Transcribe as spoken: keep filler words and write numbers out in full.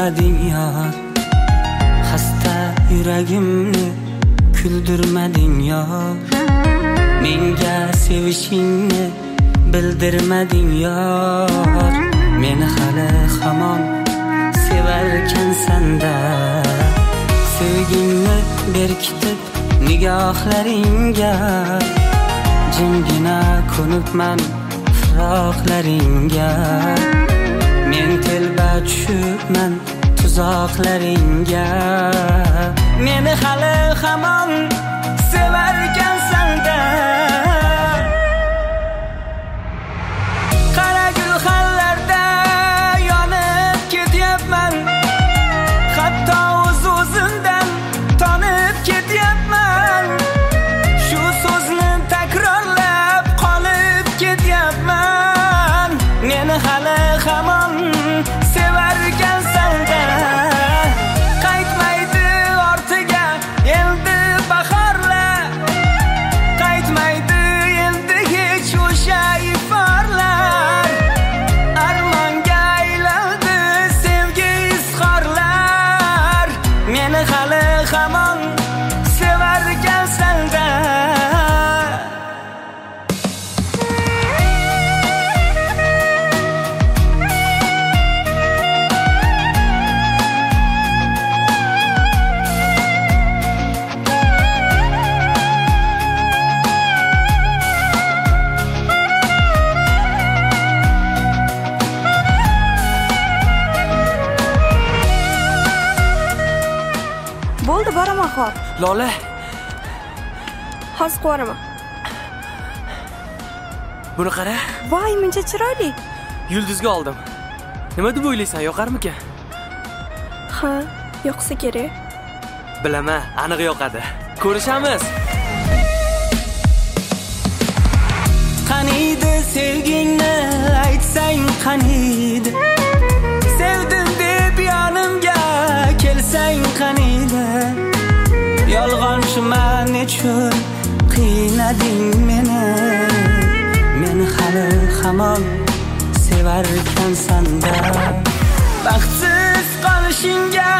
kuldirmading yor, xasta yuragimni kuldirmading yor, menga sevishingni bildirmading yor, meni hali hamon sevarkansan-da, sevgingni berkitib nigohlaringga, jimgina ko'nibman firoqlaringga, men telba tushibman tuzoqlaringga, meni hali hamon sevarkansan-da. Qara gulxanlarda yonib ketyapman, hatto o'z-o'zimdan tonib ketyapman, shu so'zni takrorlab qolib ketyapman, meni hali hamon sevarkansan-da. Qaytmaydi ortiga endi bahorlar, qaytmaydi endi hech o'sha iforlar, armonga aylandi sevgi izhorlar, meni hali hamon sevarkansan-da. Bo'ldi, boraman hop. Lola, Hozir qo'raman. buni qara. Voy, muncha chiroyli. Yulduzga oldim. Nima deb o'ylaysan, yoqarmikan? Ha, yoqsa kerak. Bilaman, aniq yoqadi. Ko'rishamiz. Qaniydi sevgingni aytsang, qaniydi sevdim deb yonimga kelsang, qaniydi yolg'onchiman nechun qiynading meni, meni hali hamon sevarkansan-da. Baxtsiz qolishingga